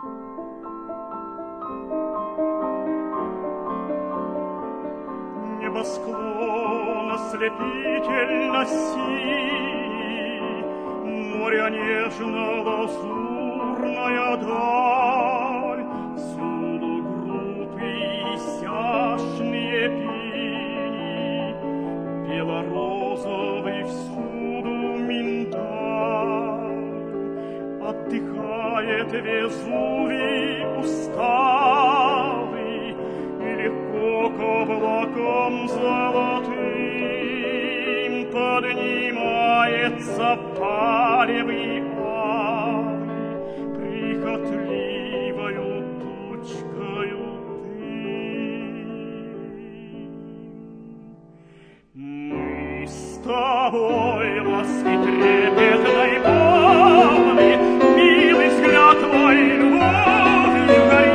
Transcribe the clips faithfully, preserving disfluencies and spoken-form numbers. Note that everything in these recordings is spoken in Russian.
Небосклон ослепительно синий, море нежно-лазурная даль, всюду группы изящные пини, белорозовый всюду миндаль. Отдыхает Везувий усталый, и легко к облакам золотым поднимается палевый алый, прихотливою тучкою дым. Мы с тобой ласки трепетной полны, милый взгляд твой любовью горит.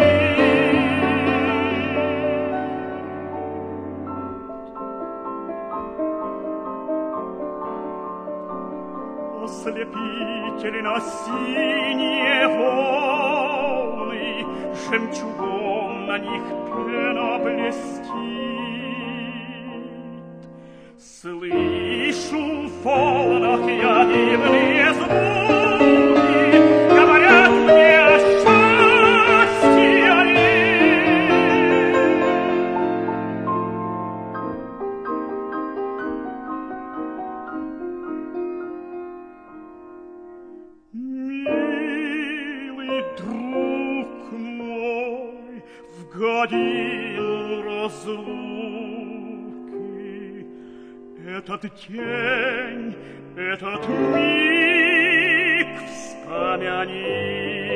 Ослепительно синие волны, жемчугом на них пена блестит. Слышу в волнах я дивные звуки, говорят мне о счастье ли. Милый друг мой, в годину разлуки этот день, этот миг вспомяни.